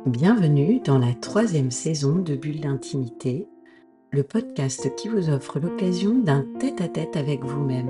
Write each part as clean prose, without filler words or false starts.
Bienvenue dans la troisième saison de Bulle d'intimité, le podcast qui vous offre l'occasion d'un tête-à-tête avec vous-même.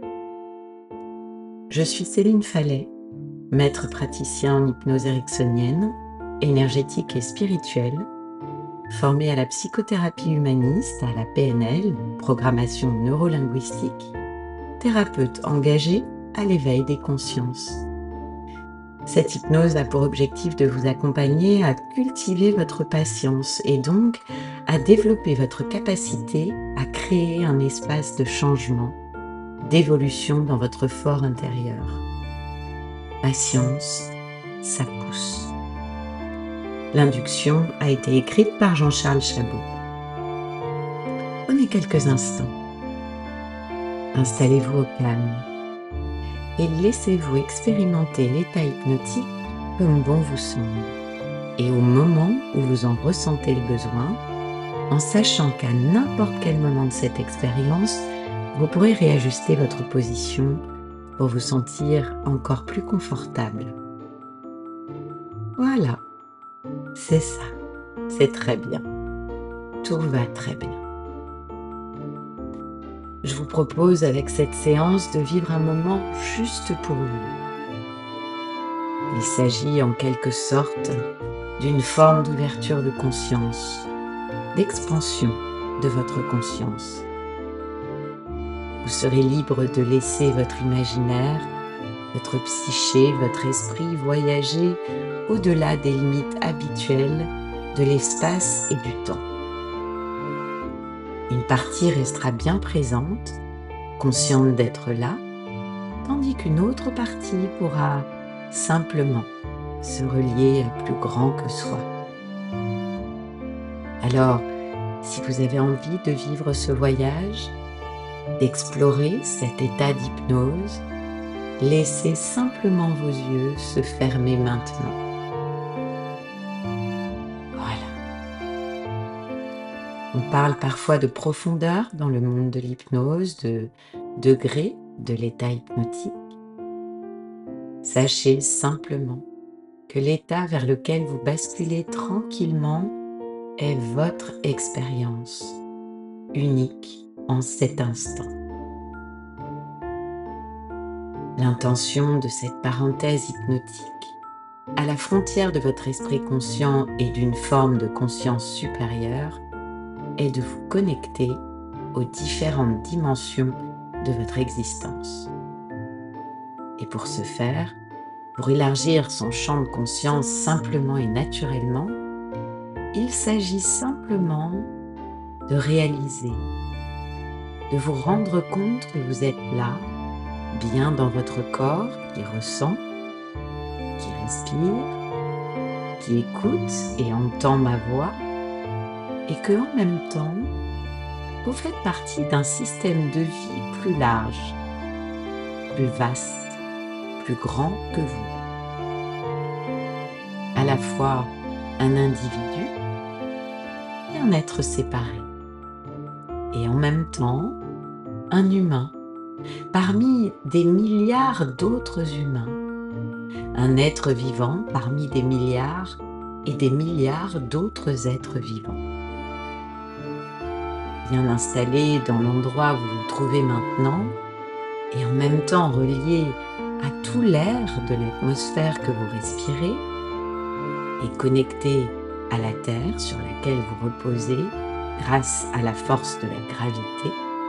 Je suis Céline Fallet, maître praticien en hypnose ericksonienne, énergétique et spirituelle, formée à la psychothérapie humaniste, à la PNL, programmation neurolinguistique, thérapeute engagée à l'éveil des consciences. Cette hypnose a pour objectif de vous accompagner à cultiver votre patience et donc à développer votre capacité à créer un espace de changement, d'évolution dans votre fort intérieur. Patience, ça pousse. L'induction a été écrite par Jean-Charles Chabot. Prenez quelques instants. Installez-vous au calme et laissez-vous expérimenter l'état hypnotique comme bon vous semble. Et au moment où vous en ressentez le besoin, en sachant qu'à n'importe quel moment de cette expérience, vous pourrez réajuster votre position pour vous sentir encore plus confortable. Voilà, c'est ça, c'est très bien, tout va très bien. Je vous propose avec cette séance de vivre un moment juste pour vous. Il s'agit en quelque sorte d'une forme d'ouverture de conscience, d'expansion de votre conscience. Vous serez libre de laisser votre imaginaire, votre psyché, votre esprit voyager au-delà des limites habituelles de l'espace et du temps. Une partie restera bien présente, consciente d'être là, tandis qu'une autre partie pourra simplement se relier à plus grand que soi. Alors, si vous avez envie de vivre ce voyage, d'explorer cet état d'hypnose, laissez simplement vos yeux se fermer maintenant. Voilà. On parle parfois de profondeur dans le monde de l'hypnose, de degré de l'état hypnotique. Sachez simplement que l'état vers lequel vous basculez tranquillement est votre expérience, unique en cet instant. L'intention de cette parenthèse hypnotique, à la frontière de votre esprit conscient et d'une forme de conscience supérieure, est de vous connecter aux différentes dimensions de votre existence. Et pour ce faire, pour élargir son champ de conscience simplement et naturellement, il s'agit simplement de réaliser, de vous rendre compte que vous êtes là, bien dans votre corps qui ressent, qui respire, qui écoute et entend ma voix, et que en même temps, vous faites partie d'un système de vie plus large, plus vaste, plus grand que vous. À la fois un individu et un être séparé, et en même temps un humain parmi des milliards d'autres humains, un être vivant parmi des milliards et des milliards d'autres êtres vivants. Bien installé dans l'endroit où vous vous trouvez maintenant et en même temps relié à tout l'air de l'atmosphère que vous respirez et connecté à la terre sur laquelle vous reposez grâce à la force de la gravité.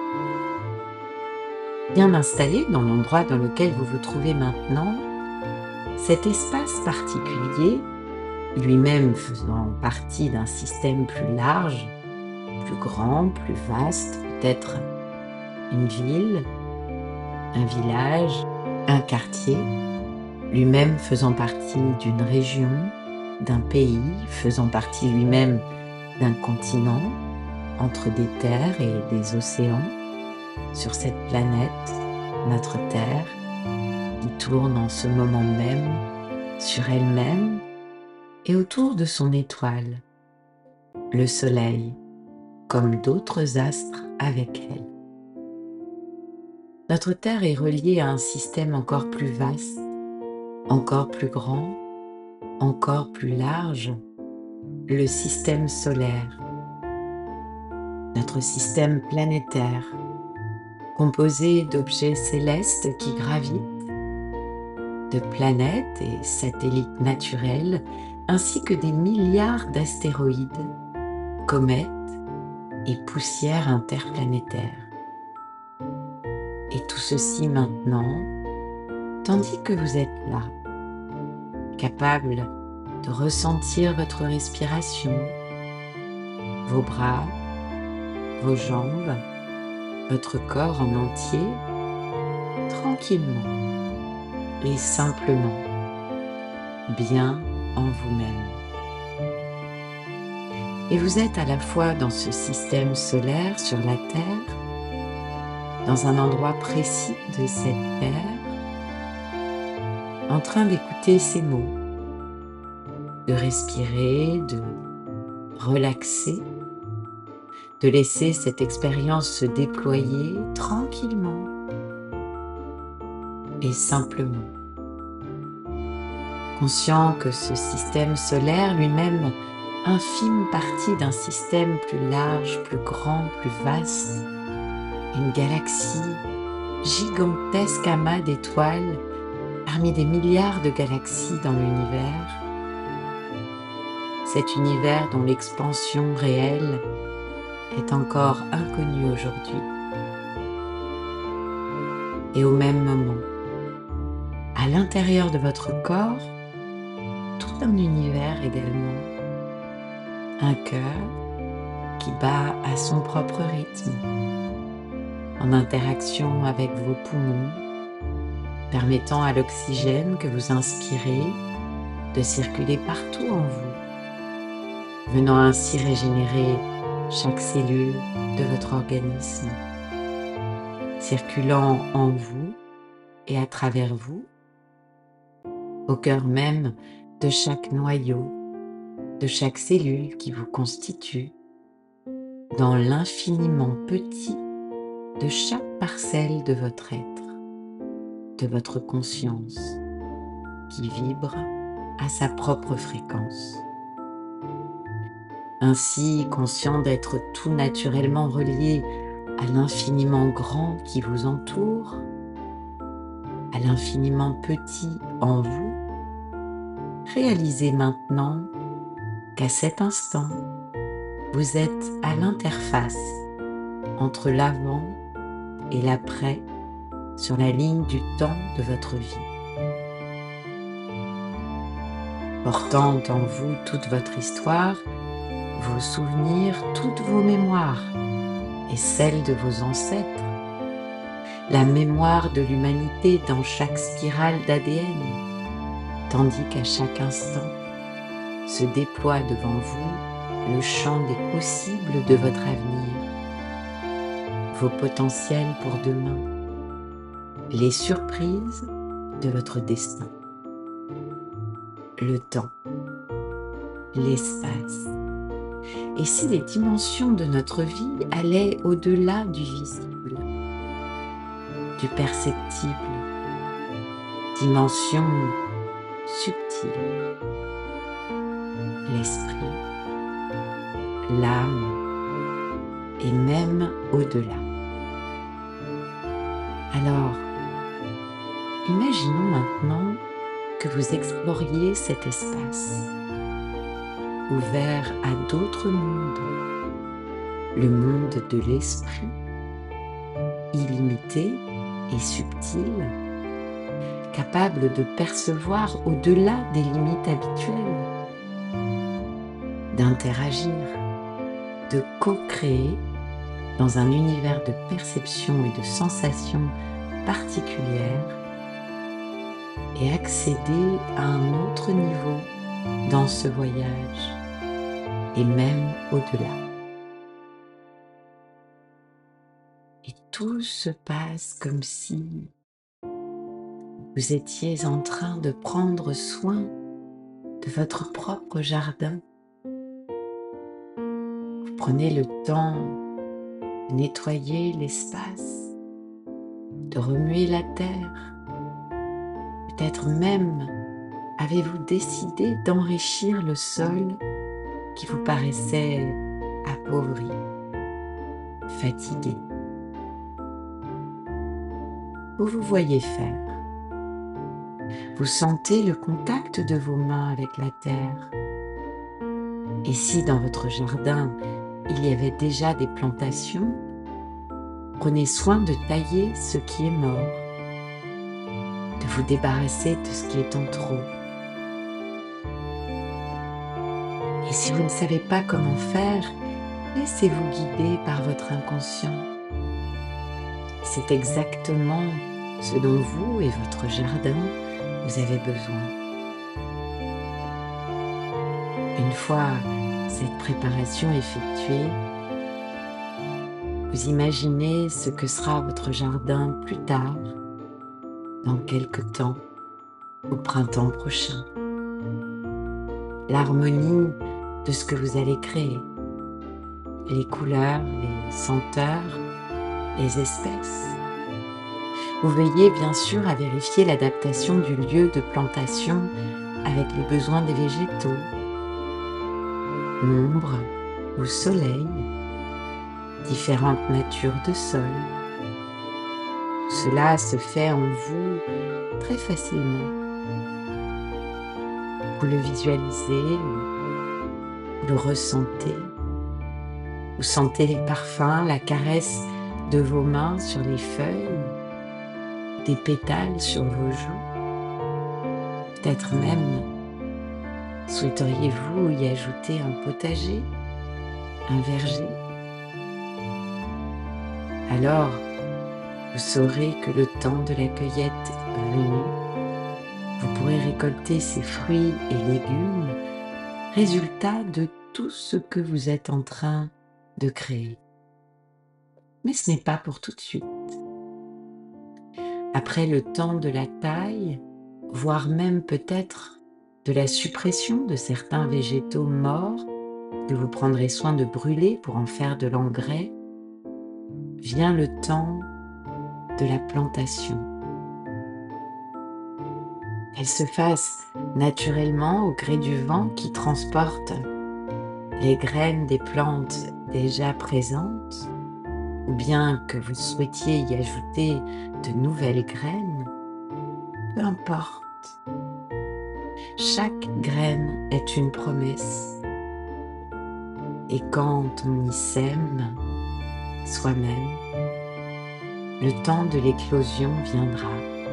Bien installé dans l'endroit dans lequel vous vous trouvez maintenant, cet espace particulier, lui-même faisant partie d'un système plus large, plus grand, plus vaste, peut-être une ville, un village, un quartier, lui-même faisant partie d'une région, d'un pays, faisant partie lui-même d'un continent, entre des terres et des océans, sur cette planète, notre Terre, qui tourne en ce moment même sur elle-même et autour de son étoile, le Soleil, comme d'autres astres avec elle. Notre Terre est reliée à un système encore plus vaste, encore plus grand, encore plus large, le système solaire, notre système planétaire, composé d'objets célestes qui gravitent, de planètes et satellites naturels, ainsi que des milliards d'astéroïdes, comètes et poussières interplanétaires. Et tout ceci maintenant, tandis que vous êtes là, capable de ressentir votre respiration, vos bras, vos jambes, votre corps en entier, tranquillement et simplement, bien en vous-même. Et vous êtes à la fois dans ce système solaire sur la Terre, dans un endroit précis de cette Terre, en train d'écouter ces mots, de respirer, de relaxer, de laisser cette expérience se déployer tranquillement et simplement. Conscient que ce système solaire lui-même infime partie d'un système plus large, plus grand, plus vaste, une galaxie, gigantesque amas d'étoiles parmi des milliards de galaxies dans l'univers, cet univers dont l'expansion réelle est encore inconnue aujourd'hui. Et au même moment, à l'intérieur de votre corps, tout un univers également, un cœur qui bat à son propre rythme, en interaction avec vos poumons, permettant à l'oxygène que vous inspirez de circuler partout en vous, venant ainsi régénérer chaque cellule de votre organisme, circulant en vous et à travers vous, au cœur même de chaque noyau, de chaque cellule qui vous constitue, dans l'infiniment petit de chaque parcelle de votre être, de votre conscience, qui vibre à sa propre fréquence. Ainsi, conscient d'être tout naturellement relié à l'infiniment grand qui vous entoure, à l'infiniment petit en vous, réalisez maintenant qu'à cet instant, vous êtes à l'interface entre l'avant et l'après sur la ligne du temps de votre vie, portant en vous toute votre histoire, vos souvenirs, toutes vos mémoires et celles de vos ancêtres, la mémoire de l'humanité dans chaque spirale d'ADN, tandis qu'à chaque instant se déploie devant vous le champ des possibles de votre avenir, vos potentiels pour demain, les surprises de votre destin, le temps, l'espace. Et si les dimensions de notre vie allaient au-delà du visible, du perceptible, dimension subtile, l'esprit, l'âme et même au-delà. Alors, imaginons maintenant que vous exploriez cet espace, ouvert à d'autres mondes, le monde de l'esprit, illimité et subtil, capable de percevoir au-delà des limites habituelles, d'interagir, de co-créer dans un univers de perception et de sensations particulières et accéder à un autre niveau dans ce voyage et même au-delà. Et tout se passe comme si vous étiez en train de prendre soin de votre propre jardin. Vous prenez le temps de nettoyer l'espace, de remuer la terre. Peut-être même avez-vous décidé d'enrichir le sol qui vous paraissait appauvri, fatigué. Vous vous voyez faire. Vous sentez le contact de vos mains avec la terre. Et si dans votre jardin, il y avait déjà des plantations, prenez soin de tailler ce qui est mort, de vous débarrasser de ce qui est en trop. Et si vous ne savez pas comment faire, laissez-vous guider par votre inconscient. C'est exactement ce dont vous et votre jardin vous avez besoin. Une fois cette préparation effectuée, vous imaginez ce que sera votre jardin plus tard, dans quelque temps, au printemps prochain. L'harmonie de ce que vous allez créer, les couleurs, les senteurs, les espèces. Vous veillez bien sûr à vérifier l'adaptation du lieu de plantation avec les besoins des végétaux, ombre ou soleil, différentes natures de sol. Cela se fait en vous très facilement. Vous le visualisez, vous le ressentez. Vous sentez les parfums, la caresse de vos mains sur les feuilles, des pétales sur vos joues. Peut-être même souhaiteriez-vous y ajouter un potager, un verger. Alors, vous saurez que le temps de la cueillette est venu. Vous pourrez récolter ces fruits et légumes, résultat de tout ce que vous êtes en train de créer. Mais ce n'est pas pour tout de suite. Après le temps de la taille, voire même peut-être de la suppression de certains végétaux morts que vous prendrez soin de brûler pour en faire de l'engrais, vient le temps de la plantation. Elle se fasse naturellement au gré du vent qui transporte les graines des plantes déjà présentes, ou bien que vous souhaitiez y ajouter de nouvelles graines, peu importe. Chaque graine est une promesse. Et quand on y sème soi-même, le temps de l'éclosion viendra.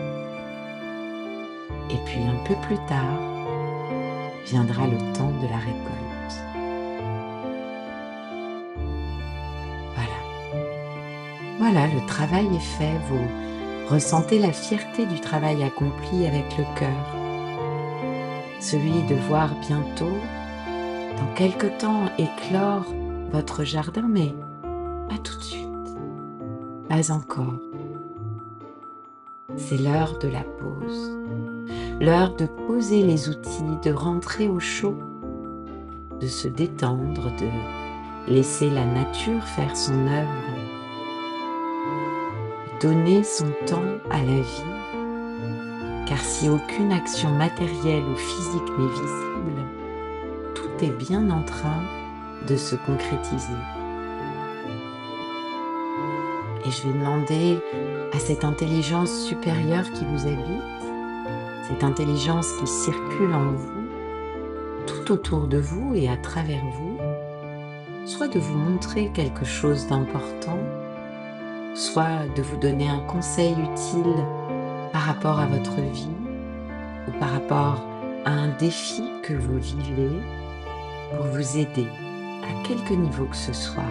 Et puis un peu plus tard, viendra le temps de la récolte. Voilà, le travail est fait. Vous ressentez la fierté du travail accompli avec le cœur. Celui de voir bientôt, dans quelque temps, éclore votre jardin, mais pas tout de suite, pas encore. C'est l'heure de la pause, l'heure de poser les outils, de rentrer au chaud, de se détendre, de laisser la nature faire son œuvre, de donner son temps à la vie, car si aucune action matérielle ou physique n'est visible, tout est bien en train de se concrétiser. Et je vais demander à cette intelligence supérieure qui vous habite, cette intelligence qui circule en vous, tout autour de vous et à travers vous, soit de vous montrer quelque chose d'important, soit de vous donner un conseil utile par rapport à votre vie ou par rapport à un défi que vous vivez pour vous aider à quelque niveau que ce soit.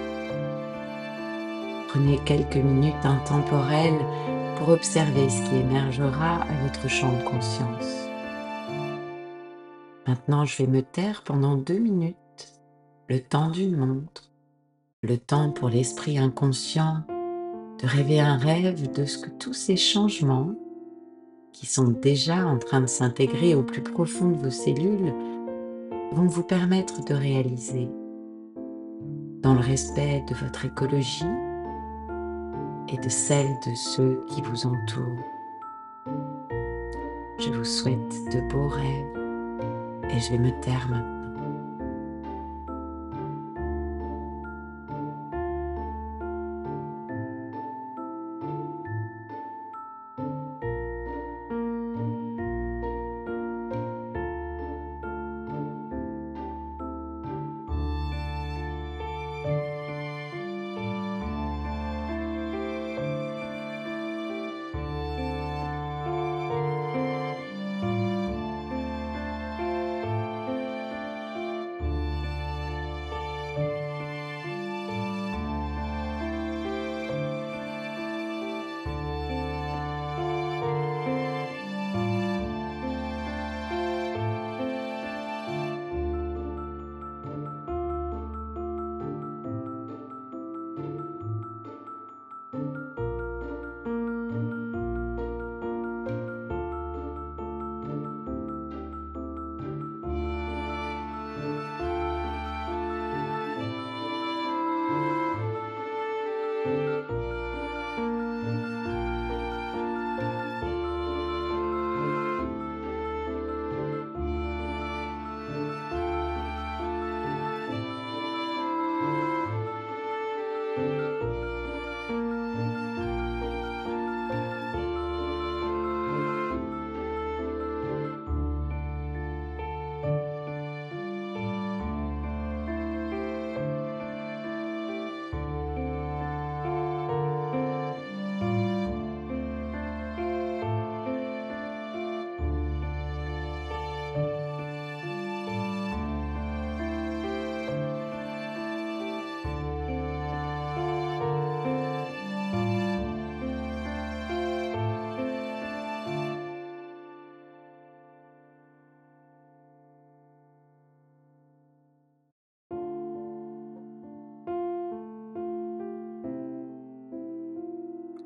Prenez quelques minutes intemporelles pour observer ce qui émergera à votre champ de conscience. Maintenant, je vais me taire pendant 2 minutes, le temps d'une montre, le temps pour l'esprit inconscient de rêver un rêve de ce que tous ces changements qui sont déjà en train de s'intégrer au plus profond de vos cellules vont vous permettre de réaliser dans le respect de votre écologie et de celle de ceux qui vous entourent. Je vous souhaite de beaux rêves et je vais me taire maintenant.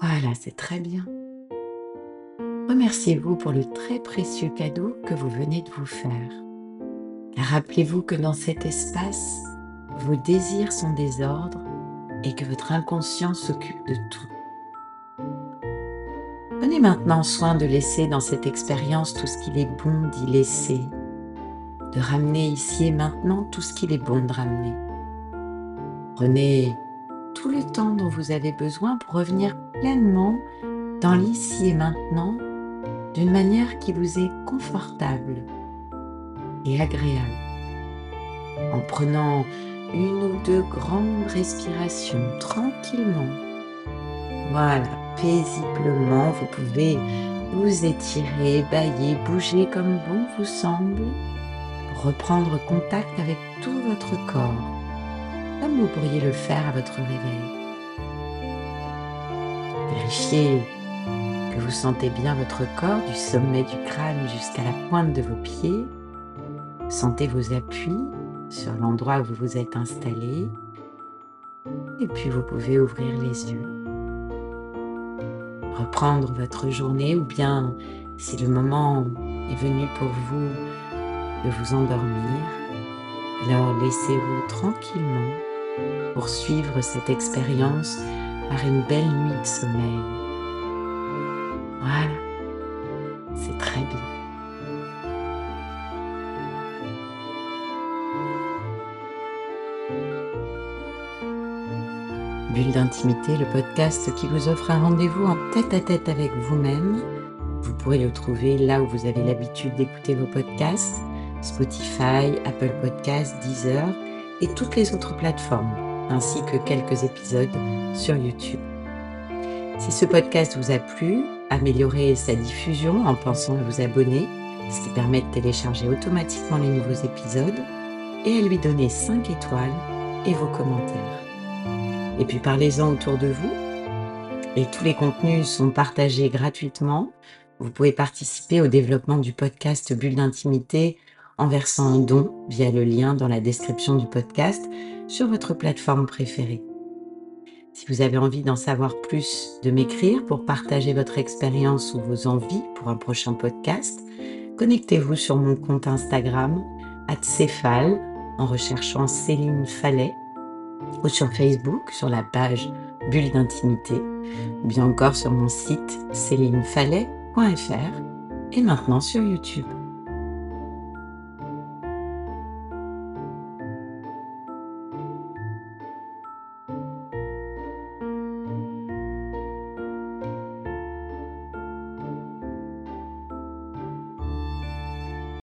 Voilà, c'est très bien. Remerciez-vous pour le très précieux cadeau que vous venez de vous faire. Car rappelez-vous que dans cet espace, vos désirs sont des ordres et que votre inconscient s'occupe de tout. Prenez maintenant soin de laisser dans cette expérience tout ce qu'il est bon d'y laisser, de ramener ici et maintenant tout ce qu'il est bon de ramener. Prenez tout le temps dont vous avez besoin pour revenir pleinement dans l'ici et maintenant d'une manière qui vous est confortable et agréable, en prenant une ou deux grandes respirations tranquillement. Voilà, paisiblement, vous pouvez vous étirer, bâiller, bouger comme bon vous semble, pour reprendre contact avec tout votre corps, comme vous pourriez le faire à votre réveil. Vérifiez que vous sentez bien votre corps du sommet du crâne jusqu'à la pointe de vos pieds. Sentez vos appuis sur l'endroit où vous vous êtes installé. Et puis vous pouvez ouvrir les yeux, reprendre votre journée, ou bien, si le moment est venu pour vous de vous endormir, alors laissez-vous tranquillement poursuivre cette expérience par une belle nuit de sommeil. Voilà, c'est très bien. Bulle d'intimité, le podcast qui vous offre un rendez-vous en tête-à-tête avec vous-même. Vous pourrez le trouver là où vous avez l'habitude d'écouter vos podcasts, Spotify, Apple Podcasts, Deezer et toutes les autres plateformes, ainsi que quelques épisodes sur YouTube. Si ce podcast vous a plu, améliorez sa diffusion en pensant à vous abonner, ce qui permet de télécharger automatiquement les nouveaux épisodes, et à lui donner 5 étoiles et vos commentaires. Et puis parlez-en autour de vous, et tous les contenus sont partagés gratuitement. Vous pouvez participer au développement du podcast Bulle d'intimité en versant un don via le lien dans la description du podcast sur votre plateforme préférée. Si vous avez envie d'en savoir plus, de m'écrire pour partager votre expérience ou vos envies pour un prochain podcast, connectez-vous sur mon compte Instagram @céphale en recherchant Céline Fallet, ou sur Facebook sur la page Bulle d'intimité, ou bien encore sur mon site célinefallet.fr et maintenant sur YouTube.